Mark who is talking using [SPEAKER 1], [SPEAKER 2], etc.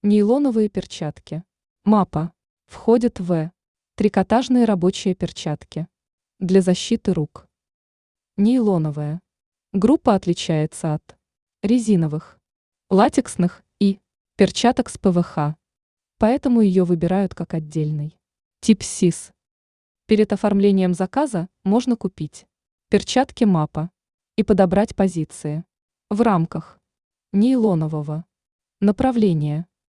[SPEAKER 1] Нейлоновые перчатки. МАПА. Входят в трикотажные рабочие перчатки для защиты рук. Нейлоновая. Группа отличается от резиновых, латексных и перчаток с ПВХ, поэтому ее выбирают как отдельный тип СИС. Перед оформлением заказа можно купить перчатки МАПА и подобрать позиции в рамках нейлонового направления.